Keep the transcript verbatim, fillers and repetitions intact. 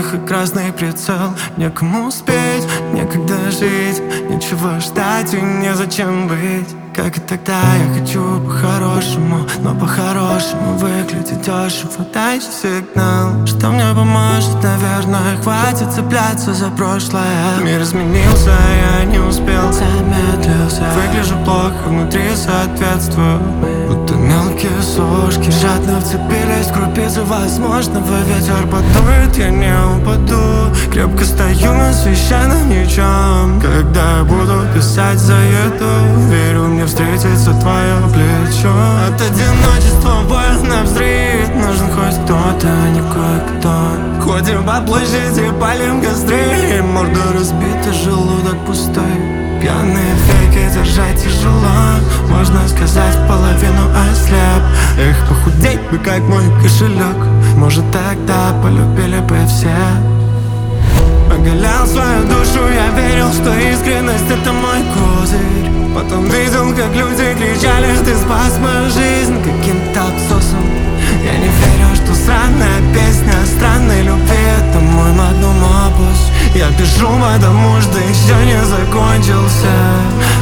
смех и красный прицел. Некому успеть, некогда жить, нечего ждать и незачем быть. Как и тогда, я хочу по-хорошему, но по-хорошему выглядит дешево. Дайте сигнал, что мне поможет, наверное. Хватит цепляться за прошлое. Мир изменился, я не успел, замедлился. Выгляжу плохо, внутри соответствую. Будто мелкие сушки жадно вцепились в крупицы возможного. Ветер подует, я не упаду. Крепко стою на священном ничем. Когда я буду писать за еду, верю, мне встретится твое плечо. От одиночества боль навзрит. Нужен хоть кто-то, а не кое-кто. Ходим по площади, палим костры. Морда разбита, желудок пустой. Пьяные веки держать тяжело. Можно сказать, половину ослеп. Эх, похудеть бы, как мой кошелек. Может, тогда полюбили бы все. Оголял свою душу, я верил, что искренность — это мой козырь. Потом видел, как люди кричали: ты спас мою жизнь каким-то абсосом. Я не верю, что странная песня о странной любви — это мой магнум опус. Я пишу, потому что еще не закончился.